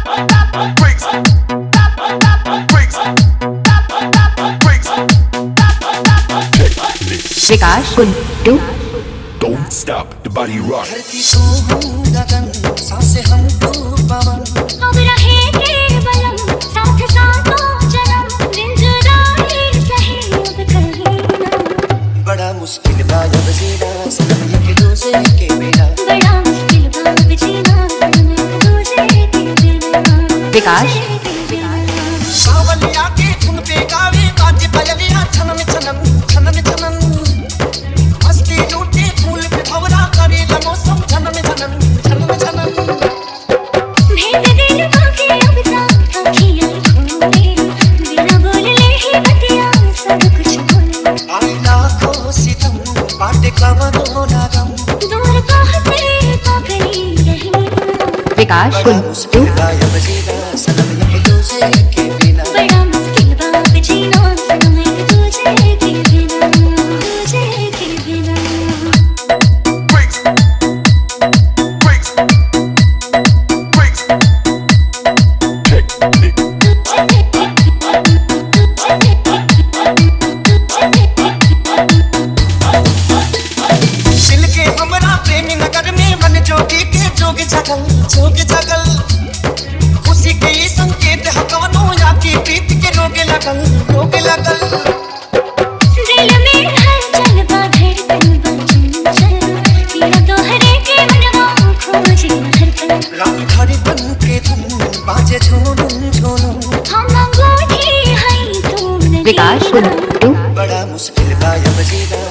Vikas कुंटू Don't stop the body rock. धरती को हम गगन, सांसें हमको पवन। अब रहेंगे बलम, साथ साथों जन्म, दिन जुदाई सही अब कहीं ना। बड़ा मुश्किल बात अब जीना, सनम एक दूसरे के बिना। बड़ा मुश्किल बात जीना, सनम एक दूसरे के बिना। विकास सावलिया के धुन पे गावे बाजे पयलिया छनम छनम छनम छनम। मस्ती लूटे फूल पे भंवरा करे मौसम छनम छनम छनम छनम। भेद दिल बाकी अब साथ आँखियाँ खोले, बिना बोले ही बतिया सब कुछ बोले। आई लाखों सितम, बाटे कमनो ना गम। दूर कहाँ से पागली रही ना। विकास बड़ा कुंटू मुश्किल बात अब जीना, सनम एक दूसरे के बिना। बड़ा मुश्किल बात जीना, सनम एक दूसरे के बिना, दूसरे के बिना। Breaks. Breaks. Breaks. Technique. दिल के हमरा प्रेमी नगर में मन जोगी के जोग जगल जोग जगल। खुशी के ये संकेत हकवनो या की प्रीत के रोग लगल रोग लगल। दिल में हलचल बा धड़कन बा चंचल, तेरा दोहरे के मनवा खोजे हर पल। रात धड़कन के धुन बाजे झूनुम झूनुम। हम अंगूठी हैं तुम नहीं विकास कुंटू बड़ा मुश्किल बात अब जीना,